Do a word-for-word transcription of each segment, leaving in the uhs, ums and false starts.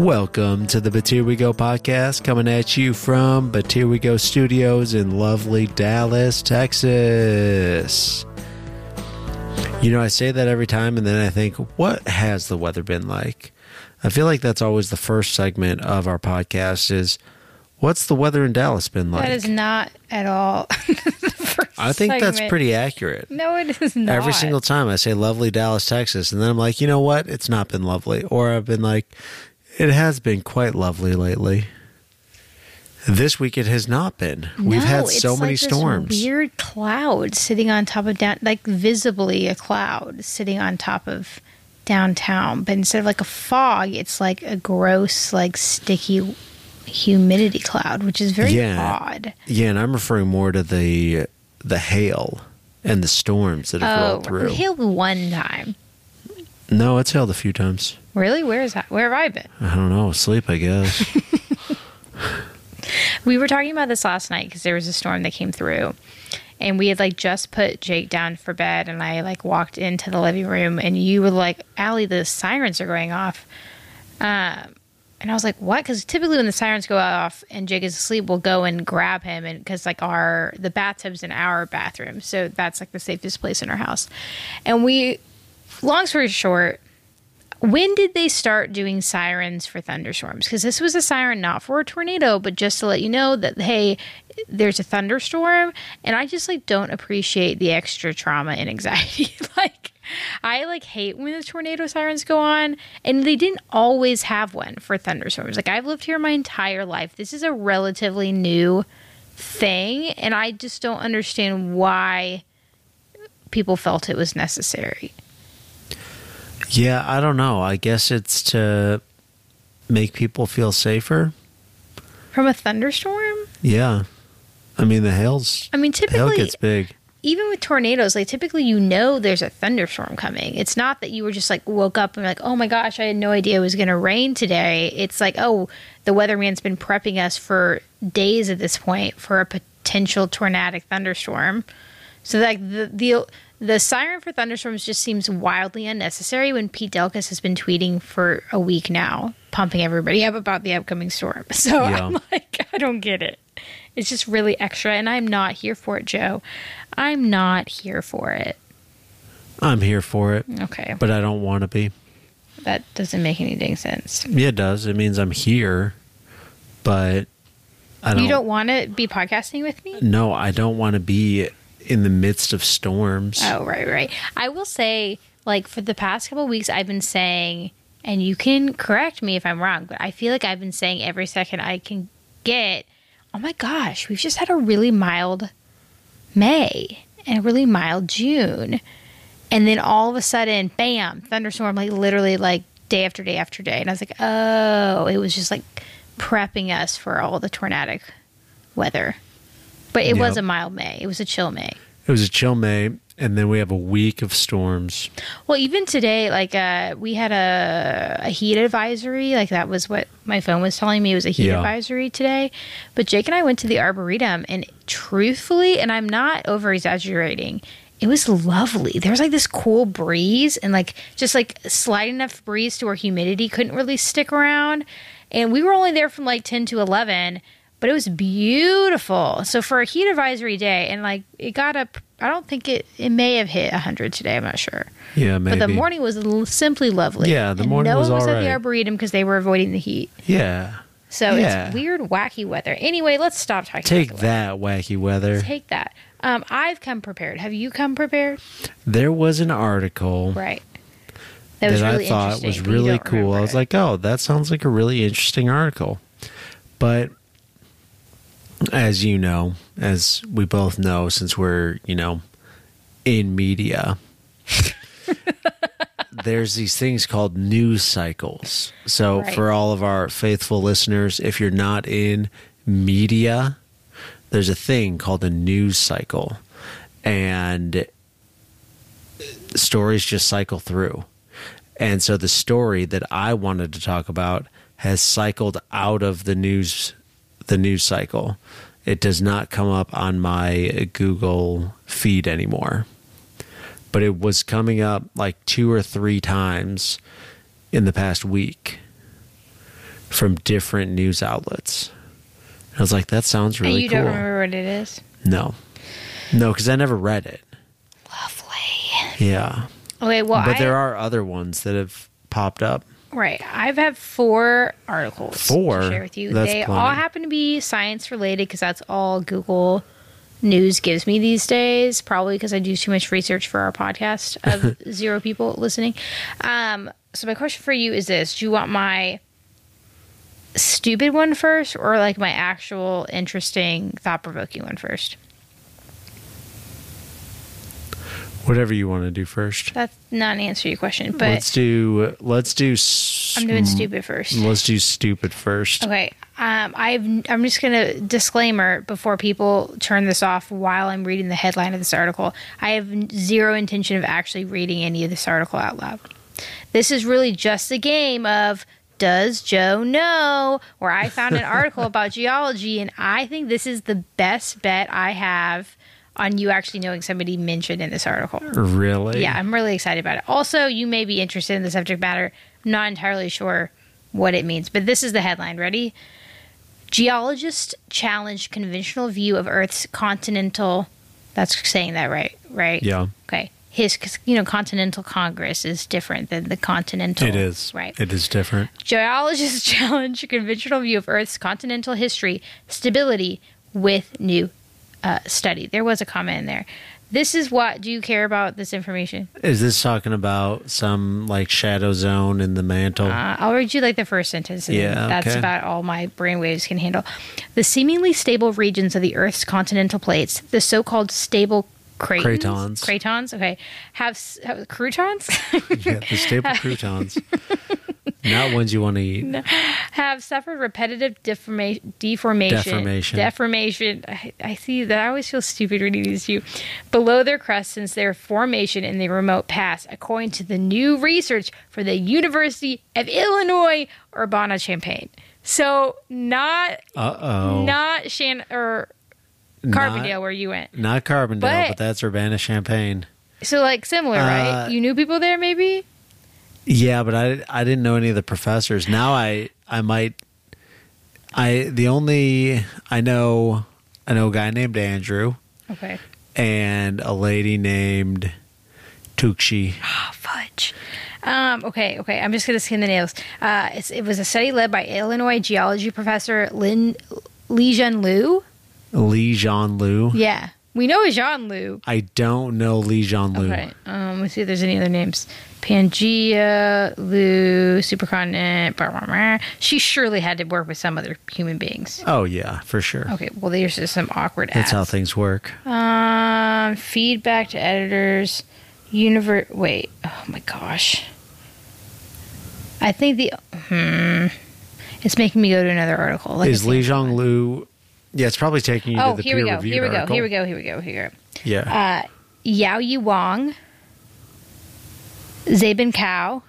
Welcome to the But Here We Go podcast, coming at you from But Here We Go Studios in lovely Dallas, Texas. You know, I say that every time, and then I think, what has the weather been like? I feel like that's always the first segment of our podcast is, what's the weather in Dallas been like? That is not at all the first I think segment. that's pretty accurate. No, it is not. Every single time I say lovely Dallas, Texas, and then I'm like, you know what? It's not been lovely. Or I've been like, it has been quite lovely lately. This week it has not been. No, We've had so it's many like storms. This weird cloud sitting on top of down, like visibly a cloud sitting on top of downtown. But instead of like a fog, it's like a gross, like sticky humidity cloud, which is very yeah. odd. Yeah, and I'm referring more to the the hail and the storms that have Oh, rolled through. it hailed one time. No, it's hailed a few times. Really? Where is that? Where have I been? I don't know. Sleep, I guess. We were talking about this last night because there was a storm that came through, and we had like just put Jake down for bed, and I like walked into the living room, and you were like, "Allie, the sirens are going off," um, and I was like, "What?" Because typically when the sirens go off and Jake is asleep, we'll go and grab him, and because like our the bathtub's in our bathroom, so that's like the safest place in our house, and we. Long story short. When did they start doing sirens for thunderstorms? Because this was a siren not for a tornado, but just to let you know that, hey, there's a thunderstorm. And I just, like, don't appreciate the extra trauma and anxiety. like, I, like, hate when the tornado sirens go on. And they didn't always have one for thunderstorms. Like, I've lived here my entire life. This is a relatively new thing. And I just don't understand why people felt it was necessary. Yeah, I don't know. I guess it's to make people feel safer. From a thunderstorm? Yeah. I mean, the hail's, I mean, typically, hail gets big. Even with tornadoes, like typically you know there's a thunderstorm coming. It's not that you were just like woke up and like, oh my gosh, I had no idea it was going to rain today. It's like, oh, the weatherman's been prepping us for days at this point for a potential tornadic thunderstorm. So like the the the siren for thunderstorms just seems wildly unnecessary when Pete Delkus has been tweeting for a week now, pumping everybody up about the upcoming storm. So yeah. I'm like, I don't get it. It's just really extra, and I'm not here for it, Joe. I'm not here for it. I'm here for it. Okay. But I don't want to be. That doesn't make any dang sense. Yeah, it does. It means I'm here, but I don't. You don't want to be podcasting with me? No, I don't want to be in the midst of storms. Oh, right, right. I will say, like, for the past couple of weeks, I've been saying, and you can correct me if I'm wrong, but I feel like I've been saying every second I can get, oh my gosh, we've just had a really mild May and a really mild June. And then all of a sudden, bam, thunderstorm, like literally like day after day after day. And I was like, oh, it was just like prepping us for all the tornadic weather. But it yep. was a mild May. It was a chill May. It was a chill May, and then we have a week of storms. Well, even today, like, uh, we had a, a heat advisory. Like, that was what my phone was telling me. It was a heat yeah. advisory today. But Jake and I went to the Arboretum, and truthfully, and I'm not over-exaggerating, it was lovely. There was, like, this cool breeze, and, like, just, like, slight enough breeze to where humidity couldn't really stick around. And we were only there from, like, ten to eleven, but it was beautiful. So for a heat advisory day, and like it got up, I don't think it, it may have hit one hundred today. I'm not sure. Yeah, maybe. But the morning was simply lovely. Yeah, the and morning no was all right. No one was at the Arboretum because they were avoiding the heat. Yeah. So yeah. it's weird, wacky weather. Anyway, let's stop talking Take about the that, weather. wacky weather. Take that. Um, I've come prepared. Have you come prepared? There was an article. Right. That, was that really I thought was interesting, really cool. I was it. like, oh, that sounds like a really interesting article. But as you know, as we both know, since we're, you know, in media, there's these things called news cycles. So right. for all of our faithful listeners, if you're not in media, there's a thing called a news cycle. And stories just cycle through. And so the story that I wanted to talk about has cycled out of the news the news cycle. It does not come up on my Google feed anymore. But it was coming up like two or three times in the past week. from different news outlets. I was like, that sounds really and you cool. don't remember what it is? No. No, because I never read it. Lovely. Yeah. Okay, well, But I, there are other ones that have popped up. right. I've had four articles Four? to share with you. That's they plenty. all happen to be science related because that's all Google News gives me these days. Probably because I do too much research for our podcast of zero people listening. Um, so my question for you is this: do you want my stupid one first, or like my actual interesting, thought-provoking one first? Whatever you want to do first. That's not an answer to your question, but let's do. Let's do. s- I'm doing stupid first. Let's do stupid first. Okay. Um, I've, I'm just going to disclaimer before people turn this off while I'm reading the headline of this article. I have zero intention of actually reading any of this article out loud. This is really just a game of Does Joe Know? Where I found an article about geology, and I think this is the best bet I have on you actually knowing somebody mentioned in this article. Really? Yeah, I'm really excited about it. Also, you may be interested in the subject matter. I'm not entirely sure what it means, but this is the headline. Ready? Geologists challenge conventional view of Earth's continental. That's saying that right, right? Yeah. Okay. His, 'cause, you know, Continental Congress is different than the continental. It is. Right. It is different. Geologists challenge a conventional view of Earth's continental history, stability with new uh, study. There was a comment in there. This is what, do you care about this information? Is this talking about some like shadow zone in the mantle? Uh, I'll read you like the first sentence. And Yeah, that's okay. about all my brainwaves can handle. The seemingly stable regions of the Earth's continental plates, the so-called stable cratons, Cratons. cratons, okay, have, s- have croutons, Yeah, the staple croutons. Not ones you want to eat. have suffered repetitive deforma- deformation. Deformation. Deformation. I, I see that. I always feel stupid reading these to you. Below their crust since their formation in the remote past, according to the new research for the University of Illinois Urbana-Champaign. So not Uh-oh. not Shan or Carbondale where you went. Not Carbondale, But- but, that's Urbana-Champaign. So like similar, right? Uh, You knew people there, maybe. Yeah, but I I didn't know any of the professors. Now I I might I the only I know I know a guy named Andrew Okay. and a lady named Tukshi. Oh, fudge. Um, okay, okay. I'm just going to skin the nails. Uh, it's, it was a study led by Illinois geology professor Lin Li Jian Liu. Li Jian Lu. Yeah, we know Jian Liu. I don't know Li Jian Lu. Okay. Um, let's see if there's any other names. Pangea, Lu, supercontinent. Blah, blah, blah. She surely had to work with some other human beings. Oh yeah, for sure. Okay. Well, there's just some awkward. That's how ads. things work. Um, feedback to editors. Univer. Wait. Oh my gosh. I think the. Hmm. It's making me go to another article. Like Is it's Li the- Jian Lu? Yeah, it's probably taking you Oh, to the here we peer go. reviewed Here we go. article. Here we go. Here we go. Here we go. Yeah. Uh, Yao Yi Wang, Zabin Cao,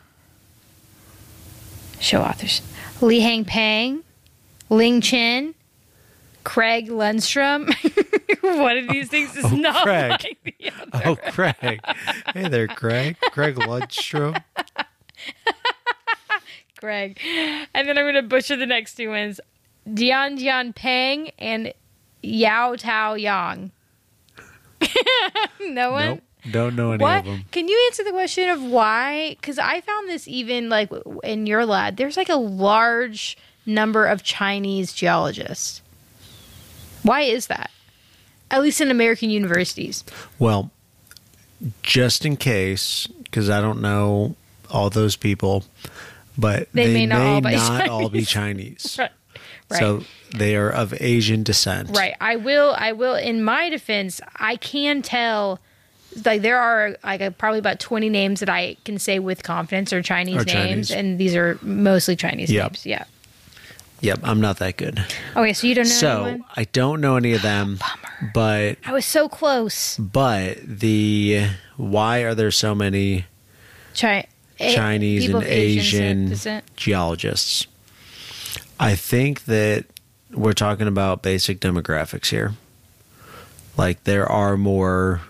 show authors, Li Hang Pang, Ling Chen, Craig Lundstrom. One of these things is Oh, not Craig. like the other. Oh, Craig. Hey there, Craig. Craig Lundstrom. Greg. And then I'm going to butcher the next two ones. Dian Jian Pang and Yao Tao Yang. No one? Nope. Don't know any What? of them. Can you answer the question of why? Because I found this even like in your lab, there's like a large number of Chinese geologists. Why is that? At least in American universities. Well, just in case, because I don't know all those people, but They they, may may not all not, be all be Chinese. Right. Right. So they are of Asian descent. Right. I will. I will. In my defense, I can tell. Like there are like a, probably about twenty names that I can say with confidence are Chinese Are names, Chinese. and these are mostly Chinese Yep. names. Yeah. Yep, I'm not that good. Okay, so you don't know So anyone? I don't know any of them. Bummer. But I was so close. but the why are there so many Chi- A- Chinese people and of Asian Asian descent. geologists? I think that we're talking about basic demographics here. Like there are more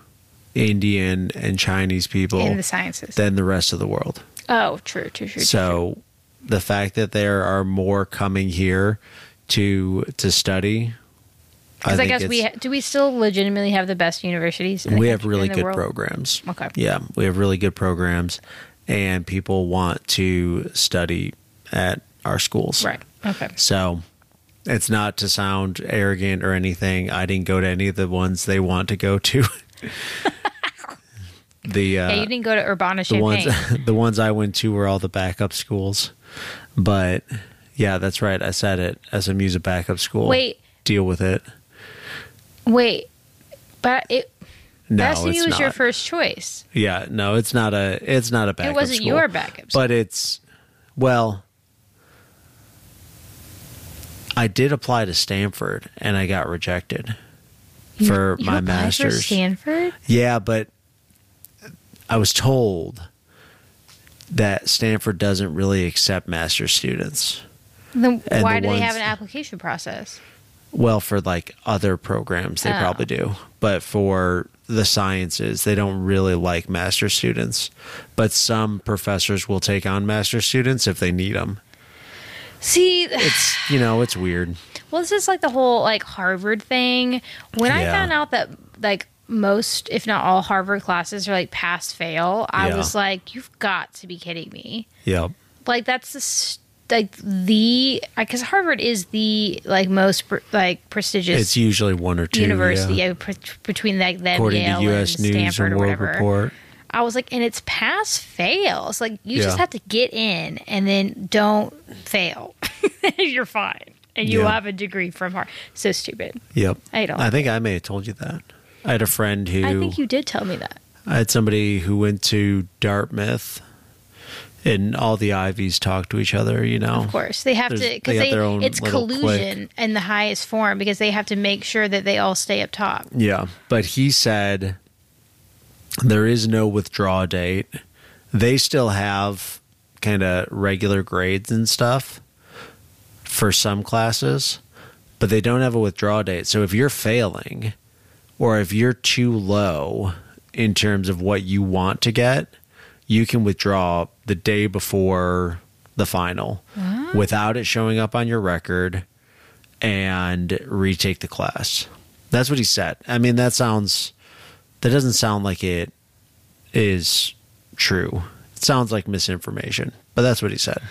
Indian and Chinese people in the sciences. than the rest of the world. Oh, true, true, true. true, So the fact that there are more coming here to to study. Because I, I guess we ha- do we still legitimately have the best universities? In the we have country, really in the good world? programs. Okay. Yeah, we have really good programs, and people want to study at our schools. Right. Okay. So it's not to sound arrogant or anything. I didn't go to any of the ones they want to go to. the uh, yeah, you didn't go to Urbana the ones Champaign. the ones I went to were all the backup schools. But yeah, that's right. I said it. S M U's a backup school. Wait. Deal with it. Wait, but it. No, S M U it's was not. your first choice. Yeah, no, it's not a. It's not a backup. It wasn't school, your backup school. but it's well. I did apply to Stanford and I got rejected You- for you my applied master's. For Stanford? Yeah, but I was told that Stanford doesn't really accept master's students. Then And why the do they have ones- an application process? Well, for like other programs, they Oh. probably do. But for the sciences, they don't really like master's students. But some professors will take on master's students if they need them. See, It's, you know, it's weird. well, this is like the whole like Harvard thing. When I Yeah. found out that like most, if not all, Harvard classes are like pass fail, I Yeah. was like, "You've got to be kidding me!" Yep. Like that's the st- like the because Harvard is the like most pr- like prestigious It's usually one or two. university yeah. yeah, pr- between like them, According Yale to U S and News Stanford and or World whatever. Report. I was like, and it's pass fail. It's like you just Yeah. have to get in and then don't fail. You're fine. And you will Yeah. have a degree from Harvard. So stupid. Yep. I don't. I think I may have told you that. I had a friend who I think you did tell me that. I had somebody who went to Dartmouth, and all the Ivies talk to each other. You know, Of course, they have There's- to because they got they, their own it's little collusion in the highest form because they have to make sure that they all stay up top. Yeah, but he said there is no withdrawal date. They still have kind of regular grades and stuff for some classes, but they don't have a withdrawal date. So if you're failing or if you're too low in terms of what you want to get, you can withdraw the day before the final without it showing up on your record and retake the class. That's what he said. I mean, that sounds, that doesn't sound like it is true. It sounds like misinformation, but that's what he said.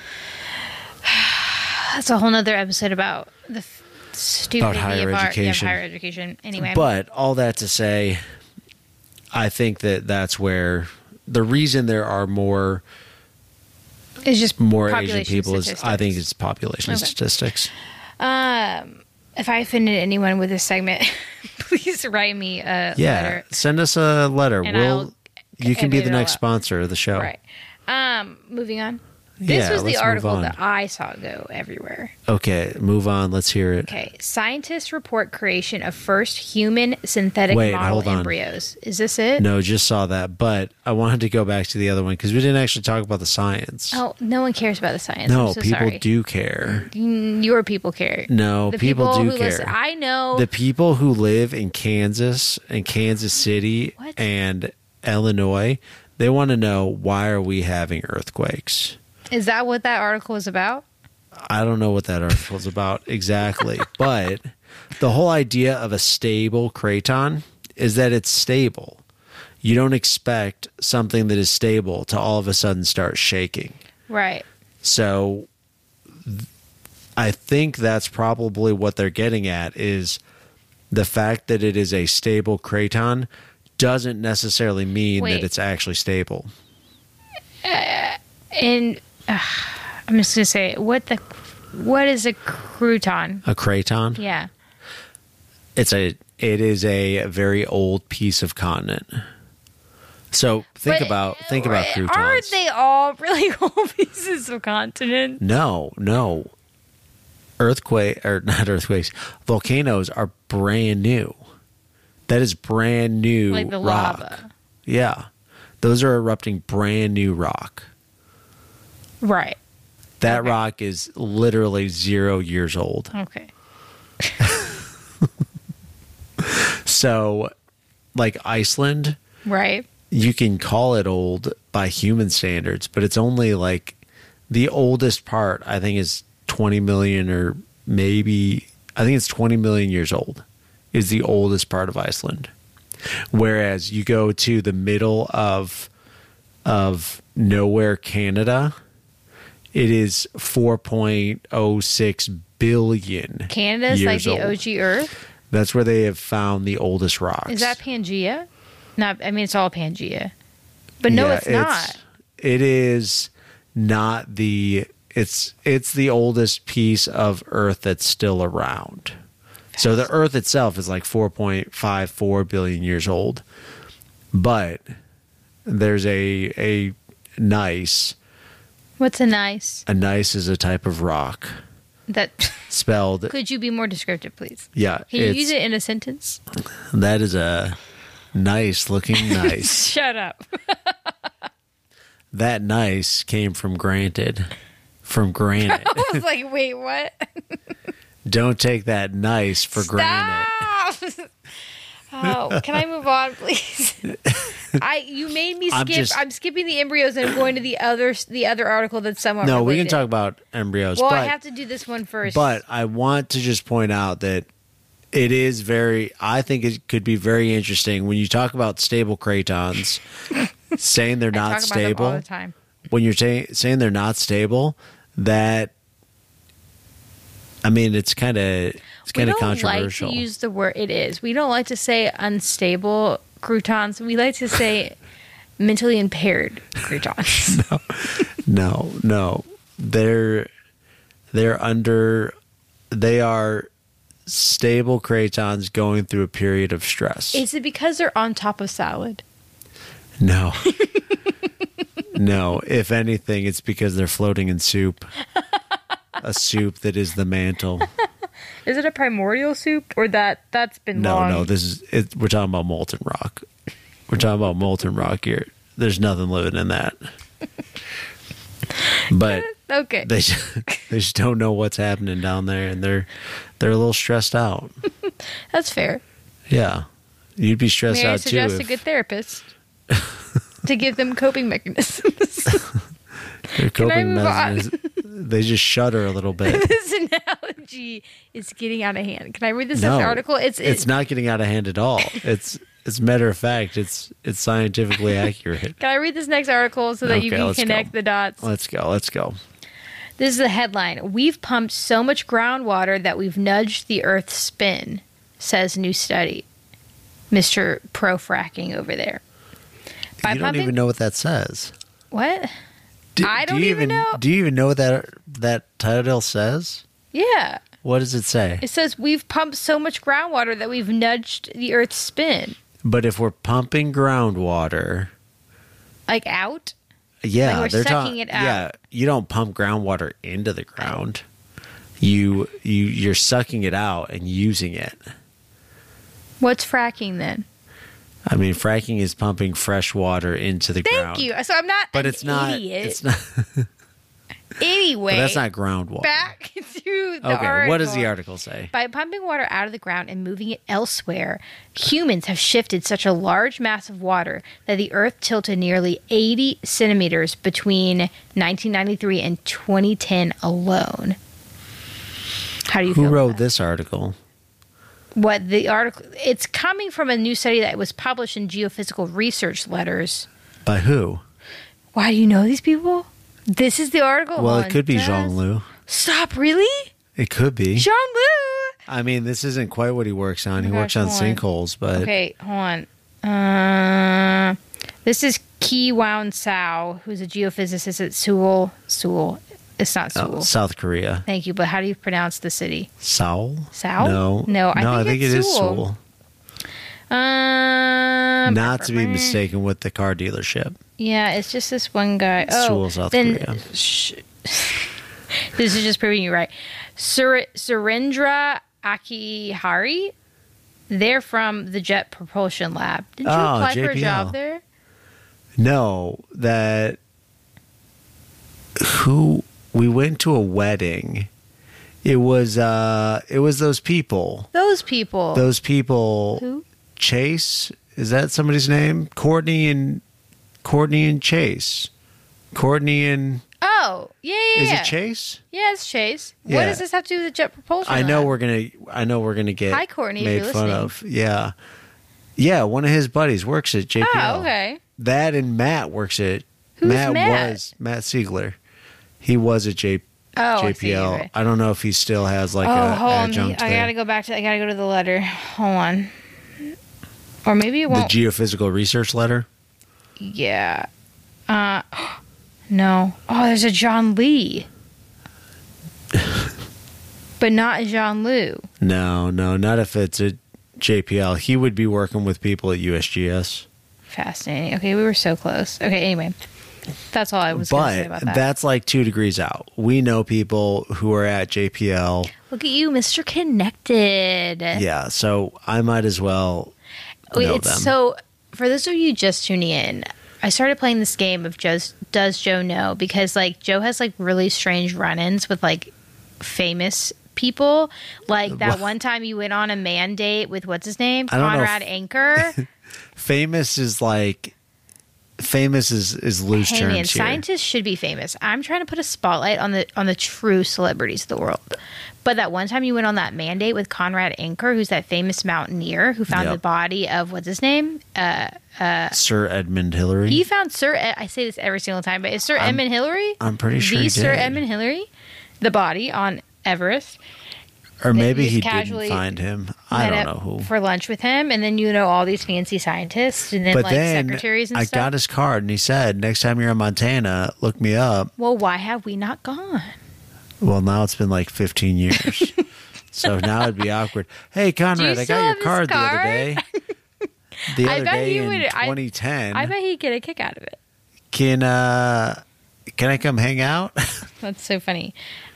That's a whole nother episode about the f- stupidity higher of, our, yeah, of education. higher education. Anyway, But all that to say, I think that that's where the reason there are more it's just more Asian population people is statistics. I think it's population Okay. statistics. Um, if I offended anyone with this segment, please write me a Yeah, letter. send us a letter. And we'll I'll you can be edit the it all next up. sponsor of the show. Right. Um, moving on. This Yeah, was the let's move article on. that I saw go everywhere. Okay, move on. Let's hear it. Okay. Scientists report creation of first human synthetic Wait, model hold on. embryos. Is this it? No, just saw that, but I wanted to go back to the other one because we didn't actually talk about the science. Oh, no one cares about the science. no, I'm so people sorry. do care. Mm, Your people care. No, The people, do who care. listen- I know. The people who live in Kansas and Kansas City What? and Illinois, they want to know, why are we having earthquakes? Is that what that article is about? I don't know what that article is about exactly, but the whole idea of a stable craton is that it's stable. You don't expect something that is stable to all of a sudden start shaking. Right. So th- I think that's probably what they're getting at, is the fact that it is a stable craton doesn't necessarily mean Wait. that it's actually stable. And uh, I'm just gonna say, what the, what is a crouton? A craton? Yeah. It's a it is a very old piece of continent. So think But, about think about uh, croutons. Aren't they all really old pieces of continent? No, no. Earthquake or not earthquakes. Volcanoes are brand new. That is brand new Like the rock. lava. Yeah. Those are erupting brand new rock. Right. That Okay. rock is literally zero years old. Okay. So, like Iceland, Right. you can call it old by human standards, but it's only like the oldest part, I think, is twenty million or maybe, I think it's twenty million years old, is the oldest part of Iceland. Whereas you go to the middle of of nowhere, Canada, it is four point oh six billion Canada's like years the old. O G Earth? That's where they have found the oldest rocks. Is that Pangea? Not, I mean, it's all Pangea. But no, Yeah, it's not. It is not the... It's it's the oldest piece of Earth that's still around. So the Earth itself is like four point five four billion years old. But there's a a gneiss. What's a gneiss? A gneiss is a type of rock. That Spelled... Could you be more descriptive, please? Yeah. Can you it's- use it in a sentence? That is a nice looking gneiss. Shut up. That gneiss came from granted. From granite. I was like, wait, what? Don't take that nice for granted. Stop! Oh, can I move on, please? I you made me skip. I'm I'm, just- skipping the embryos and I'm going to the other the other article that's somewhat. No, we can related. talk about embryos. Well, but, I have to do this one first. But I want to just point out that it is very, I think it could be very interesting when you talk about stable cratons, saying they're I not talk about them stable. all the time. When you're say, saying they're not stable, that, I mean, it's kind of it's We kind of don't like controversial. to use the word. It is. We don't like to say unstable croutons. We like to say mentally impaired croutons. No, no. They're they're under they are stable cratons going through a period of stress. Is it because they're on top of salad? No. No, if anything, it's because they're floating in soup. A soup that is the mantle. Is it a primordial soup or that that's been No, long? no, this is it, we're talking about molten rock. We're talking about molten rock here. There's nothing living in that. But Okay. they just, they just don't know what's happening down there, and they're they're a little stressed out. That's fair. Yeah, you'd be stressed May I out too. suggest If a good therapist to give them coping mechanisms? their Can I coping move on? mechanisms- they just shudder a little bit. This analogy is getting out of hand. Can I read this No, next article? It's it's not getting out of hand at all. It's it's matter of fact. It's it's scientifically accurate. Can I read this next article so that you Okay, can let's connect go. the dots? Let's go. Let's go. This is the headline. We've pumped so much groundwater that we've nudged the Earth's spin, says new study. Mister Pro Fracking over there. By you don't pumping- even know what that says. What? Do, I do don't you even know. Do you even know what that that title says? Yeah. What does it say? It says we've pumped so much groundwater that we've nudged the Earth's spin. But if we're pumping groundwater, Like out? yeah, Like we're they're sucking talking. it out. Yeah, you don't pump groundwater into the ground. You you you're sucking it out and using it. What's fracking then? I mean, fracking is pumping fresh water into the Thank ground. you. So I'm not But an it's not. idiot. It's not. Anyway, But that's not groundwater. back to the Okay, article. what does the article say? By pumping water out of the ground and moving it elsewhere, humans have shifted such a large mass of water that the Earth tilted nearly eighty centimeters between nineteen ninety-three and twenty ten alone. How do you Who feel? wrote about this article? that? What the article? It's coming from a new study that was published in Geophysical Research Letters. By who? Why do you know these people? This is the article. Well, on it could be Des- Jean Lu. Stop! Really, It could be. Jean Lu? I mean, this isn't quite what he works on. He Oh my works gosh, on hold on. sinkholes, but Okay, hold on. Uh, this is Ki Woun Sao, who's a geophysicist at Seoul. Seoul. It's not Seoul. oh, South Korea. Thank you, but how do you pronounce the city? Seoul? Seoul? No. No, I no, think I think it's it is Seoul. Seoul. Um, Not to be mistaken with the car dealership. Yeah, it's just this one guy. Oh, Seoul, South then, Korea. Sh- this is just proving you right. Sur- Surendra Akihari. They're from the Jet Propulsion Lab. Didn't you Oh, apply for a J P L. job there? No, that who we went to a wedding. It was uh it was those people. Those people. Those people Who? Chase, is that somebody's name? Courtney and Courtney and Chase. Courtney and Oh, yeah, yeah, Is yeah. it Chase? Yeah, it's Chase. Yeah. What does this have to do with jet propulsion? I know then? we're gonna. I know we're gonna get Hi, Courtney, if made you're fun listening. of. Yeah, yeah. One of his buddies works at J P L. Oh, okay. That and Matt works at. Who's Matt, Matt? was Matt Siegler. He was at J, Oh, I see. JPL. Okay. I don't know if he still has like Oh, a hold on. adjunct I there. gotta go back to. I gotta go to the letter. Hold on. Or maybe it The won't. geophysical research letter. Yeah. Uh, no. Oh, there's a John Lee. But not a John Liu. No, no, not if it's at J P L. He would be working with people at U S G S. Fascinating. Okay, we were so close. Okay, anyway. That's all I was going to say But about that. that's like two degrees out. We know people who are at J P L. Look at you, Mister Connected. Yeah, so I might as well Wait, know it's them. so for those of you just tuning in, I started playing this game of Joe's Does Joe Know? Because like Joe has like really strange run-ins with like famous people. Like that What? one time you went on a man date with what's his name? I don't know if- Conrad Anker. Famous is like famous is is loose Hey terms man, here. scientists should be famous. I'm trying to put a spotlight on the on the true celebrities of the world. But that one time you went on that mandate with Conrad Anker, who's that famous mountaineer who found Yep. the body of what's his name? Uh, Sir Edmund Hillary. he found Sir. Ed- I say this every single time, but is Sir Edmund Hillary? I'm pretty sure the he Sir did. Edmund Hillary, the body on Everest. or maybe just he casually didn't find him. I met don't up know who. for lunch with him, and then you know all these fancy scientists, and then But like then secretaries and I stuff. got his card and he said, next time you're in Montana, look me up. Well, why have we not gone? Well, now it's been like fifteen years. So now it'd be awkward. Hey, Conrad, I still got your have his card, the other card? day. The I other bet day he in would- I- twenty ten. I bet he'd get a kick out of it. Can uh can I come hang out? That's so funny.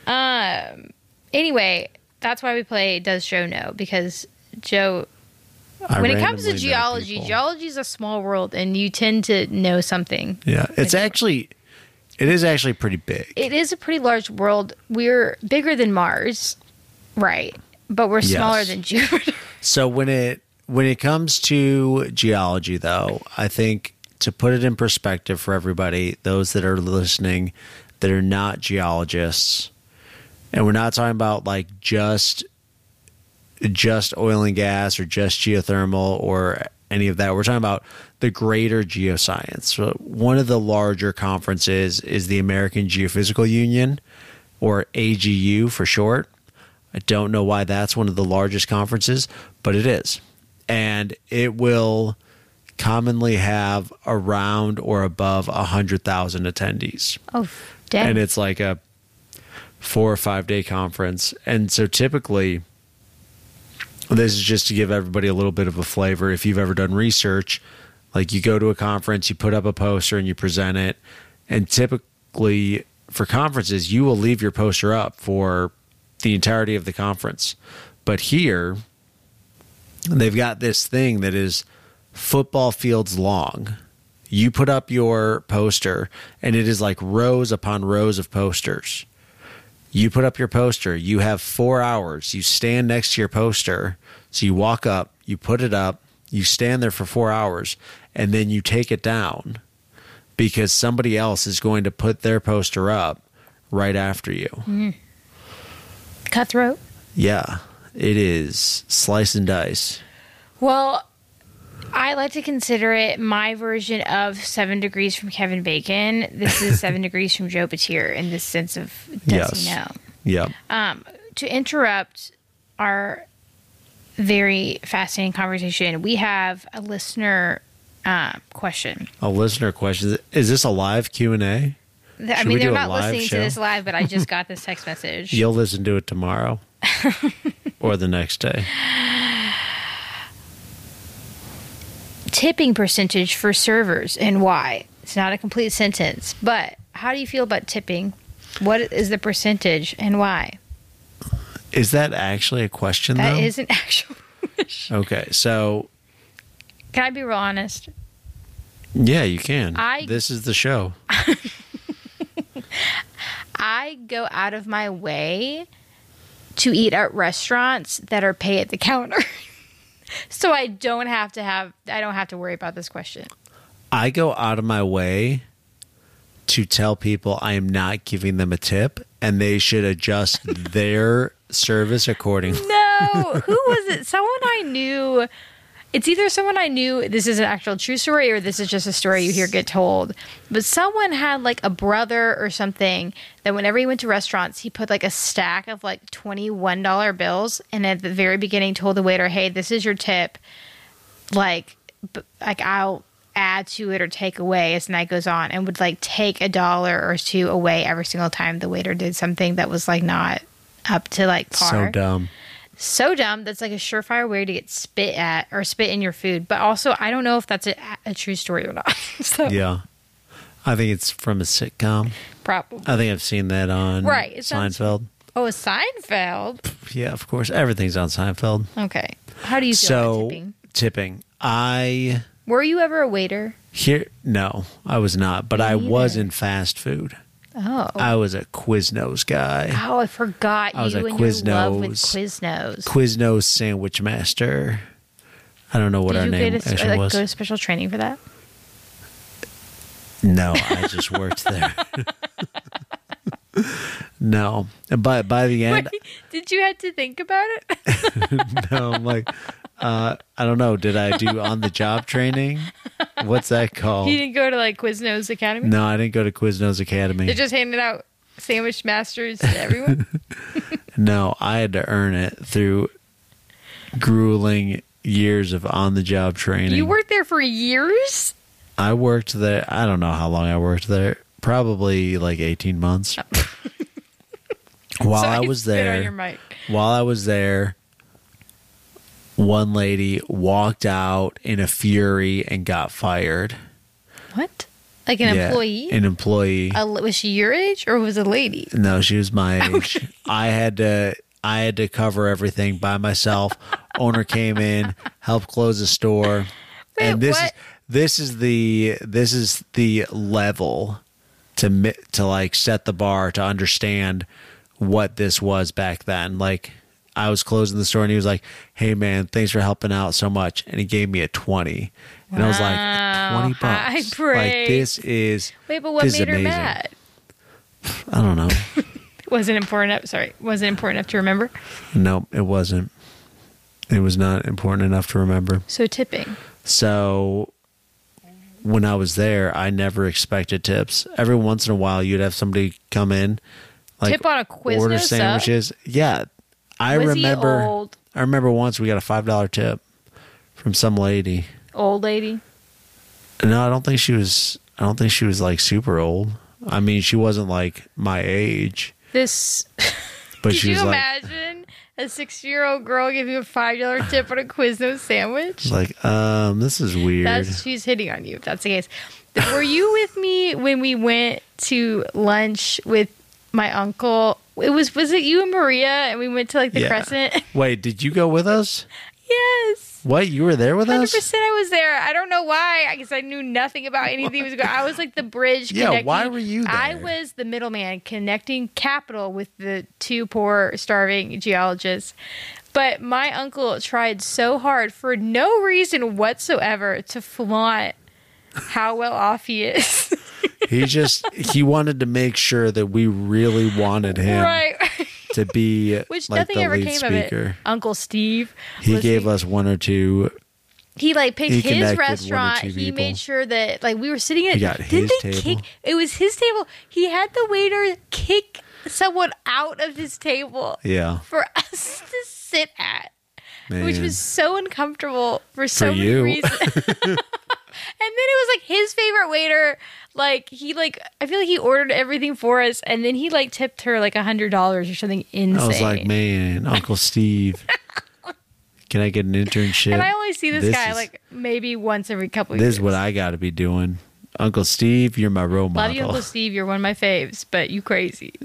Um. Anyway, that's why we play Does Joe Know? Because Joe, I when it comes to randomly know geology, people. geology is a small world, and you tend to know something. Yeah, it's actually it is actually pretty big. It is a pretty large world. We're bigger than Mars, right? But we're smaller Yes. than Jupiter. So when it when it comes to geology, though, I think to put it in perspective for everybody, those that are listening that are not geologists, and we're not talking about like just just oil and gas or just geothermal or any of that. We're talking about the greater geoscience. So one of the larger conferences is the American Geophysical Union, or A G U for short. I don't know why that's one of the largest conferences, but it is. And it will commonly have around or above one hundred thousand attendees. Oh, dang. And it's like a four or five day conference. And so typically, this is just to give everybody a little bit of a flavor. If you've ever done research, like you go to a conference, you put up a poster and you present it. And typically for conferences, you will leave your poster up for the entirety of the conference. But here, they've got this thing that is football fields long. You put up your poster, and it is like rows upon rows of posters. You put up your poster, you have four hours. You stand next to your poster. So you walk up, you put it up, you stand there for four hours, and then you take it down because somebody else is going to put their poster up right after you. Mm. Cutthroat. Yeah, it is slice and dice. Well, I like to consider it my version of Seven Degrees from Kevin Bacon. This is Seven Degrees from Joe Batir in this sense of does Yes. he know? Yep. Um, to interrupt our very fascinating conversation, we have a listener uh, question. A listener question. Is this a live Q and A? Th- I Should mean, we do they're a not live listening show? to this live, but I just got this text message. You'll listen to it tomorrow or the next day. Tipping percentage for servers and why? It's not a complete sentence, but how do you feel about tipping? What is the percentage and why? Is that actually a question, That though? is an actual question. Okay, so Can I be real honest? yeah, you can. I- This is the show. I go out of my way to eat at restaurants that are pay at the counter. So I don't have to have I don't have to worry about this question. I go out of my way to tell people I am not giving them a tip, and they should adjust their service accordingly. No, who was it? Someone I knew. It's either someone I knew, this is an actual true story, or this is just a story you hear get told. But someone had like a brother or something that whenever he went to restaurants, he put like a stack of like twenty-one dollar bills, and at the very beginning told the waiter, hey, this is your tip. Like, b- like I'll add to it or take away as the night goes on, and would like take a dollar or two away every single time the waiter did something that was like not up to like par. So dumb. So dumb. That's like a surefire way to get spit at or spit in your food. But also, I don't know if that's a, a true story or not. So, Yeah. I think it's from a sitcom. probably. I think I've seen that on Right, it sounds- Seinfeld. Oh, a Seinfeld. Yeah, of course. Everything's on Seinfeld. Okay. How do you feel So, about tipping? tipping. I Were you ever a waiter? here no, I was not, but Me I was neither. in fast food. Oh. I was a Quiznos guy. Oh, I forgot I was you a and your love with Quiznos. Quiznos. Quiznos sandwich master. I don't know what Did our you name get a, actually like, was. go to special training for that? No, I just worked there. No, but by the end, Wait, did you have to think about it? no, I'm like, uh, I don't know. Did I do on the job training? What's that called? You didn't go to like Quiznos Academy? No, I didn't go to Quiznos Academy. They're just handing out sandwich masters to everyone? No, I had to earn it through grueling years of on the job training. You worked there for years? I worked there. I don't know how long I worked there. Probably like eighteen months. While I Sorry, was spit on your there, mic. while I was there, one lady walked out in a fury and got fired. What? Like an Yeah, employee? An employee. A, was she your age or was it a lady? No, she was my age. Okay. I had to I had to cover everything by myself. Owner came in, helped close the store. Wait, and this what? is this is the this is the level to mi- to like set the bar to understand what this was back then. Like I was closing the store and he was like, "Hey man, thanks for helping out so much." And he gave me a twenty. And I was like, Wow, twenty high bucks. praise. Like this is Wait, but what this is made her amazing. mad? I don't know. Wasn't important enough. Sorry, wasn't important enough to remember. No, it wasn't. It was not important enough to remember. So tipping. So when I was there, I never expected tips. Every once in a while, you'd have somebody come in, like Tip on a Quiznos order sub? sandwiches. Yeah, I Was he remember. old? I remember once we got a five dollar tip from some lady. Old lady. No, I don't think she was. I don't think she was like super old. I mean, she wasn't like my age, This. but Did she you was like, imagine a sixty-year-old girl giving you a five dollar tip on a Quiznos sandwich? like, um, this is weird. That's she's hitting on you. If that's the case. Were you with me when we went to lunch with my uncle? It was was it you and Maria, and we went to like the Yeah. Crescent? Wait, did you go with us? Yes. What? You were there with Hundred us? percent, I was there. I don't know why. I guess I knew nothing about anything. That was going. I was like the bridge. Yeah, Connecting. why were you I there? was the middleman connecting capital with the two poor, starving geologists. But my uncle tried so hard for no reason whatsoever to flaunt how well off he is. He just he wanted to make sure that we really wanted him Right. to be Which like nothing the ever lead came speaker. of it. Uncle Steve. He was gave the- us one or two. He like picked He his connected one or restaurant. two He people. made sure that like we were sitting at. He got didn't his they table. kick? It was his table. He had the waiter kick someone out of his table Yeah, for us to sit at, man. which was so uncomfortable for so For many you. reasons. And then it was like his favorite waiter. Like he like I feel like he ordered everything for us, and then he like tipped her like a hundred dollars or something insane. I was like, man, Uncle Steve, can I get an internship? and I only see this, This guy is- like maybe once every couple of This years. is what I got to be doing. Uncle Steve, you're my role Love model. you, Uncle Steve. You're one of my faves, but you crazy.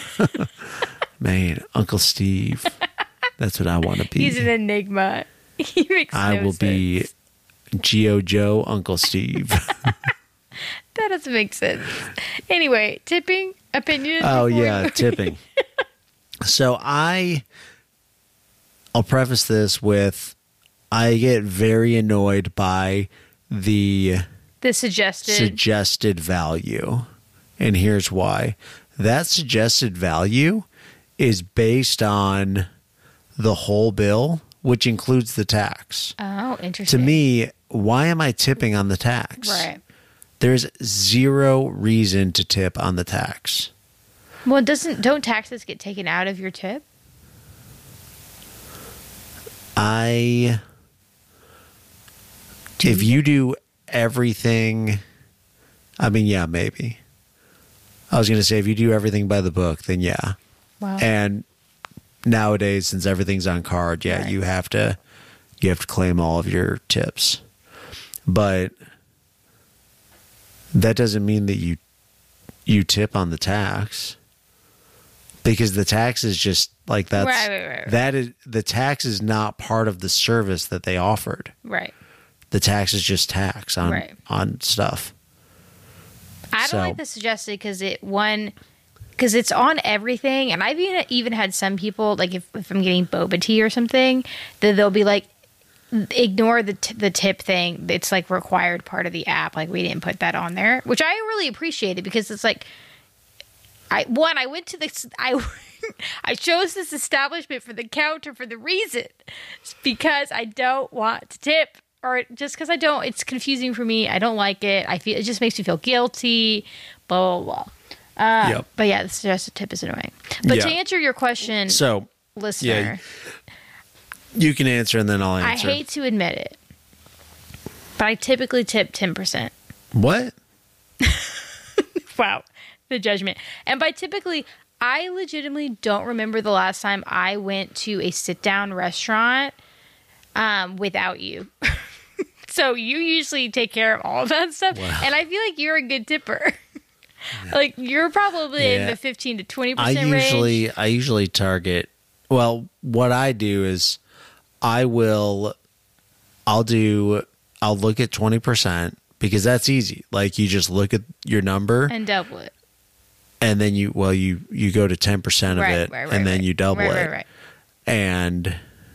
Man, Uncle Steve. That's what I want to be. He's an enigma. He makes I no will be sense. Geo Joe, Uncle Steve. That doesn't make sense. Anyway, tipping opinion. Oh before we yeah, move- tipping. So I I'll preface this with I get very annoyed by the The suggested. suggested value. And here's why. That suggested value is based on the whole bill, which includes the tax. Oh, interesting. To me, why am I tipping on the tax? Right. There's zero reason to tip on the tax. Well, doesn't don't taxes get taken out of your tip? I Do if you- you do everything, I mean, yeah, maybe. I was going to say, if you do everything by the book, then yeah. Wow. And nowadays, since everything's on card, yeah, Right. you have to you have to claim all of your tips. But that doesn't mean that you you tip on the tax, because the tax is just like that's Right, right, right, right. that is the tax is not part of the service that they offered. Right. The tax is just tax on Right. on stuff. I don't So- like the suggested because it one because it's on everything, and I've even even had some people like if, if I'm getting boba tea or something, that they'll be like, ignore the t- the tip thing. It's like required part of the app. Like we didn't put that on there, which I really appreciated because it's like, I one I went to this I. I chose this establishment for the counter for the reason it's because I don't want to tip, or just because I don't. It's confusing for me. I don't like it. I feel it just makes me feel guilty. Blah blah blah. Uh, Yep. But yeah, the suggested tip is annoying. But Yeah. to answer your question, So listener, you can answer and then I'll I answer. hate to admit it, but I typically tip ten percent. What? Wow, the judgment. And by typically, I legitimately don't remember the last time I went to a sit-down restaurant um, without you. So you usually take care of all of that stuff, Wow. and I feel like you're a good tipper. Like you're probably in Yeah. the fifteen to twenty I percent range. usually I usually target. Well, what I do is I will I'll do I'll look at twenty percent because that's easy. Like you just look at your number and, And double it. then you well you you go to ten percent of Right, it right, right, and then right. you double right, it. Right, right. And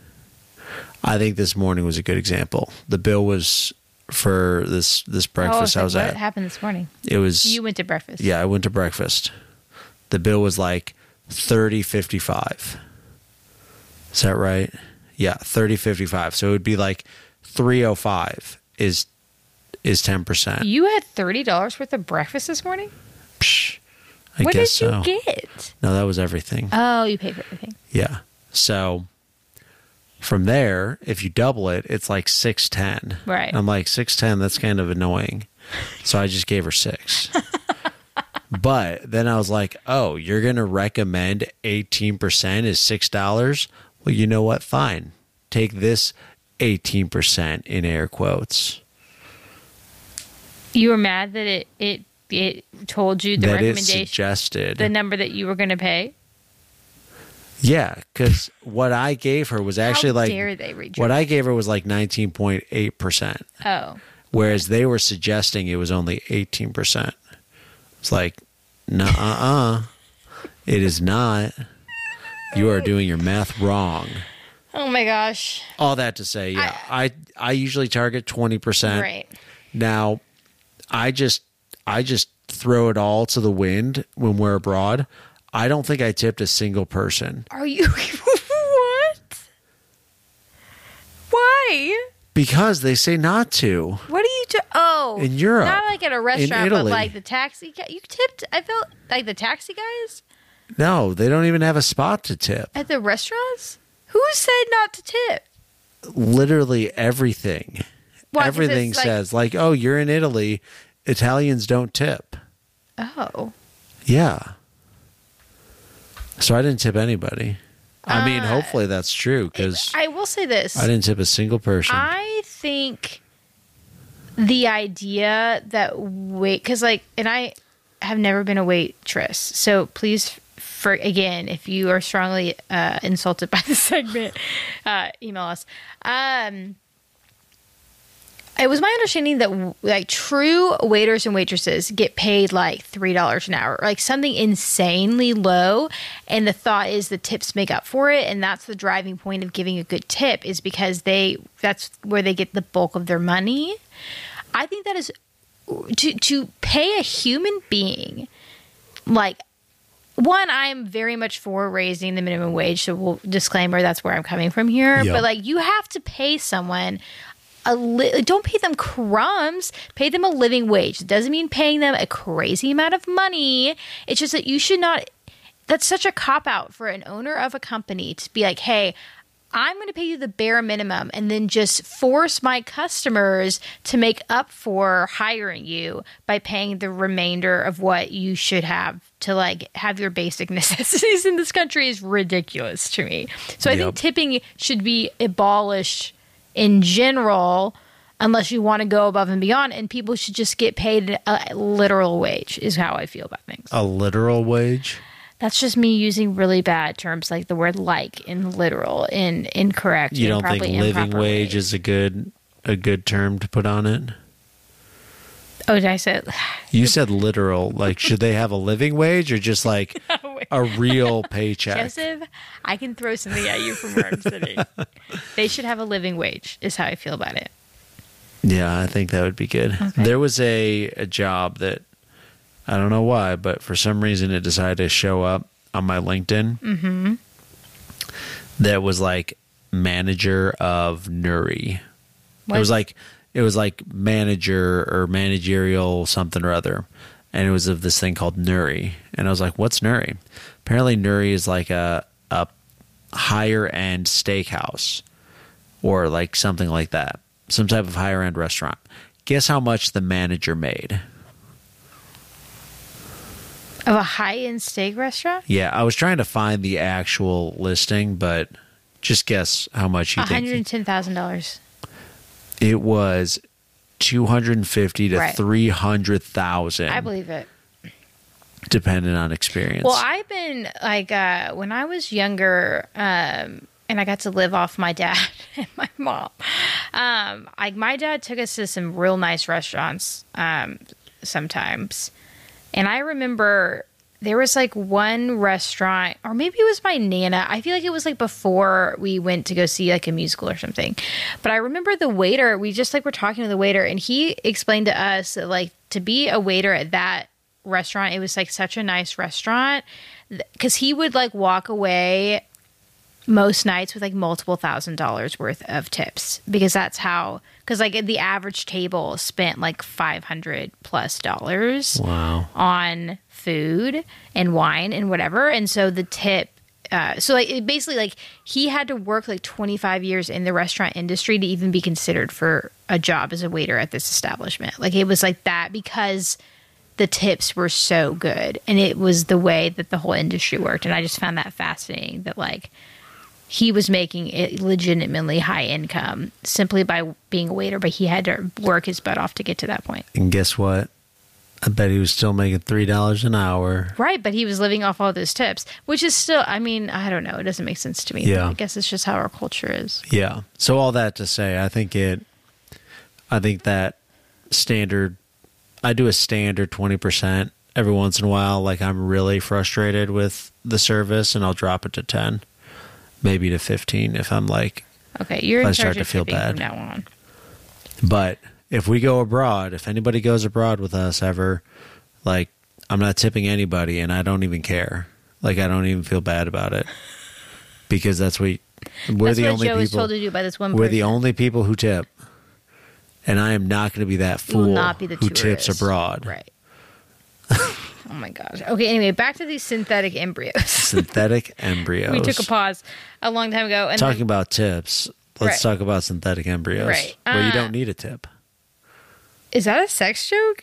I think this morning was a good example. The bill was for this this breakfast oh, I was what at. happened this morning? It was You went to breakfast. Yeah, I went to breakfast. The bill was like thirty fifty five. Is that right? Yeah, thirty fifty five. So it would be like three oh five is is ten percent. You had thirty dollars worth of breakfast this morning? Psh, I what guess did so. you get? No, that was everything. Oh, you paid for everything. Yeah. So from there, if you double it, it's like six ten. Right. I'm like six ten, that's kind of annoying. So I just gave her six. But then I was like, oh, you're going to recommend eighteen percent is six dollars? Well, you know what? Fine. Take this eighteen percent in air quotes. You were mad that it it it told you the that it recommendation, suggested. the number that you were going to pay. Yeah, because what I gave her was actually How like dare they read your- what I gave her was like nineteen point eight percent, Oh, whereas they were suggesting it was only eighteen percent. It's like, no, uh, uh, it is not. You are doing your math wrong. oh my gosh! All that to say, yeah, I I usually target twenty percent. Right. Now, I just I just throw it all to the wind when we're abroad. I don't think I tipped a single person. Are you what? Why? Because they say not to. What are you? Do- oh, In Europe, not like at a restaurant, but Italy. like the taxi. guy. You tipped. I felt like the taxi guys No, they don't even have a spot to tip. at the restaurants. Who said not to tip? Literally everything. Why, 'cause everything it's like- says like, "Oh, you're in Italy. Italians don't tip." Oh, Yeah. So I didn't tip anybody. I mean, Uh, hopefully that's true because I will say this. I didn't tip a single person. I think the idea that wait, because like, and I have never been a waitress, so please, for again, if you are strongly uh, insulted by this segment, uh, email us. Um, it was my understanding that like true waiters and waitresses get paid like three dollars an hour, like something insanely low. And the thought is the tips make up for it, and that's the driving point of giving a good tip is because they that's where they get the bulk of their money. I think that is to to pay a human being like, one, I'm very much for raising the minimum wage. So, we'll, disclaimer, that's where I'm coming from here. Yep. But, like, you have to pay someone a li- don't pay them crumbs. Pay them a living wage. It doesn't mean paying them a crazy amount of money. It's just that you should not. That's such a cop out for an owner of a company to be like, hey, I'm going to pay you the bare minimum and then just force my customers to make up for hiring you by paying the remainder of what you should have to like have your basic necessities in this country is ridiculous to me. So I Yep. think tipping should be abolished in general unless you want to go above and beyond, and people should just get paid a literal wage is how I feel about things. A literal wage? That's just me using really bad terms like the word like and literal and incorrect. You don't think improperly, living improper wage ways. is a good a good term to put on it? Oh, did I say it? You said literal. Like, should they have a living wage or just like a real paycheck? Joseph, I can throw something at you from where I'm sitting. They should have a living wage is how I feel about it. Yeah, I think that would be good. Okay. There was a, a job that I don't know why, but for some reason it decided to show up on my LinkedIn. Mm-hmm. That was like manager of Nuri. What? It was like it was like manager or managerial something or other, and it was of this thing called Nuri. And I was like, "What's Nuri?" Apparently, Nuri is like a a higher end steakhouse or like something like that, some type of higher end restaurant. Guess how much the manager made? Of a high-end steak restaurant? Yeah, I was trying to find the actual listing, but just guess how much you one hundred think. ten thousand dollars. It was two hundred fifty to Right. three hundred thousand, I believe it. depending on experience. Well, I've been like uh, when I was younger, um, and I got to live off my dad and my mom. Um, like my dad took us to some real nice restaurants um, sometimes, and I remember there was like one restaurant, or maybe it was my Nana. I feel like it was like before we went to go see like a musical or something. But I remember the waiter. We just like were talking to the waiter, and he explained to us that like to be a waiter at that restaurant, it was like such a nice restaurant because he would like walk away most nights with like multiple thousand dollars worth of tips because that's how because like the average table spent like five hundred plus dollars wow. on food and wine and whatever, and so the tip uh, so like it basically like he had to work like twenty-five years in the restaurant industry to even be considered for a job as a waiter at this establishment. Like it was like that because the tips were so good and it was the way that the whole industry worked. And I just found that fascinating that like he was making it legitimately high income simply by being a waiter, but he had to work his butt off to get to that point. And guess what? I bet he was still making three dollars an hour. Right, but he was living off all those tips, which is still, I mean, I don't know. It doesn't make sense to me. Yeah. I guess it's just how our culture is. Yeah. So all that to say, I think it, I think that standard, I do a standard twenty percent every once in a while. Like I'm really frustrated with the service and I'll drop it to ten, maybe to fifteen if I'm like, Okay, you're If I in start charge to of feel tipping bad. from now on. but if we go abroad, if anybody goes abroad with us ever, like I'm not tipping anybody and I don't even care. Like I don't even feel bad about it because that's what we're That's the what only Joe was people. told to do by this one We're person. the only people who tip. And I am not going to be that You will fool not be the who tourist. tips abroad. Right. Oh my gosh. Okay, anyway, back to these synthetic embryos. Synthetic embryos. We took a pause a long time ago. And Talking then, about tips, let's Right. talk about synthetic embryos. Right. Where you Uh, don't need a tip. is that a sex joke?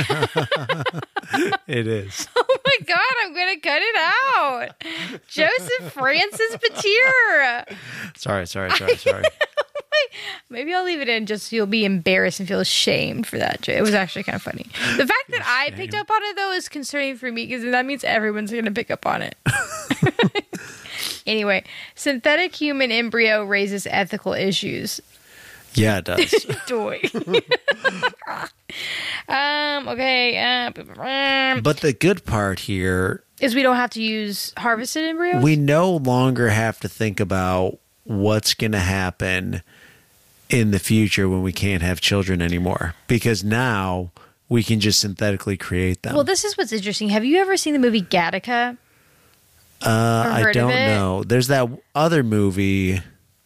It is. Oh my God, I'm going to cut it out. Joseph Francis Patir. Sorry, sorry, sorry, sorry. Maybe I'll leave it in just so you'll be embarrassed and feel ashamed for that joke. It was actually kind of funny. The fact that I picked up on it, though, is concerning for me because that means everyone's going to pick up on it. Anyway, synthetic human embryo raises ethical issues. Yeah, it does. Toy. um, okay. Uh, But the good part here, is we don't have to use harvested embryos? we no longer have to think about what's going to happen in the future when we can't have children anymore. Because now we can just synthetically create them. Well, this is what's interesting. Have you ever seen the movie Gattaca? uh, I don't know. There's that other movie.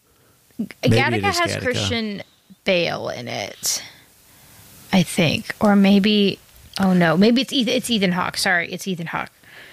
Maybe Gattaca has Gattaca. Christian Bale in it, I think, or maybe. Oh no, maybe it's Ethan, it's Ethan Hawke. Sorry, it's Ethan Hawke.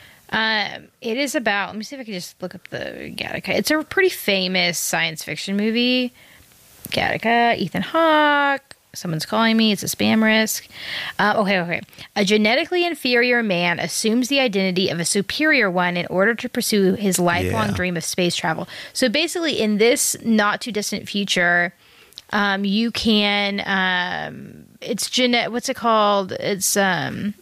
Um, it is about. Let me see if I can just look up the Gattaca. It's a pretty famous science fiction movie. Gattaca, Ethan Hawke. Someone's calling me. It's a spam risk. Uh, okay, okay. A genetically inferior man assumes the identity of a superior one in order to pursue his lifelong Yeah. dream of space travel. So basically, in this not too distant future, um, you can. Um, it's genet. What's it called? It's um.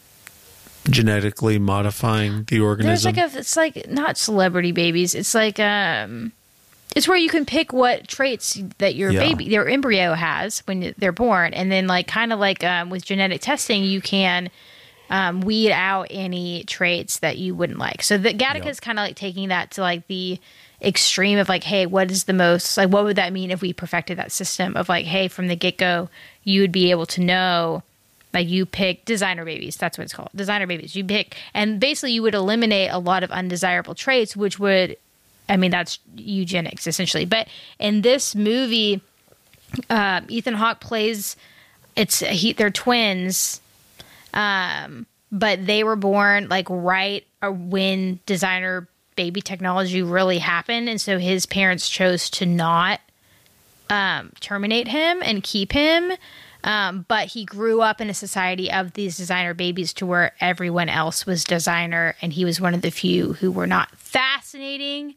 Genetically modifying the There's organism. like a. It's like not celebrity babies. It's like um. It's where you can pick what traits that your Yeah. baby, their embryo has when they're born. And then like kind of like um, with genetic testing, you can um, weed out any traits that you wouldn't like. So the Gattaca Yep. is kind of like taking that to like the extreme of like, hey, what is the most, like what would that mean if we perfected that system of like, hey, from the get-go, you would be able to know, like you pick designer babies. That's what it's called. Designer babies. You pick, and basically you would eliminate a lot of undesirable traits, which would, I mean, that's eugenics essentially. But in this movie, uh, Ethan Hawke plays. It's he. They're twins, um, but they were born like right when designer baby technology really happened, and so his parents chose to not um, terminate him and keep him. Um, but he grew up in a society of these designer babies to where everyone else was designer, and he was one of the few who were not. Fascinating.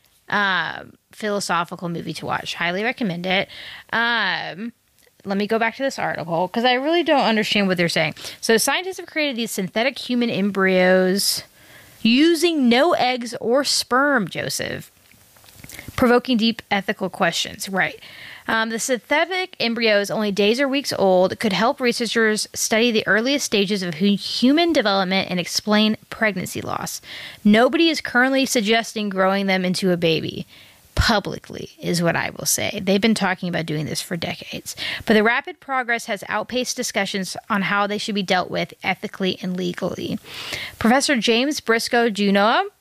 Um, philosophical movie to watch. Highly recommend it. Um, let me go back to this article because I really don't understand what they're saying. So scientists have created these synthetic human embryos using no eggs or sperm, Joseph, provoking deep ethical questions. Right. Um, the synthetic embryos, only days or weeks old, could help researchers study the earliest stages of hu- human development and explain pregnancy loss. Nobody is currently suggesting growing them into a baby. Publicly, is what I will say. They've been talking about doing this for decades. But the rapid progress has outpaced discussions on how they should be dealt with ethically and legally. Professor James Briscoe, do you know him?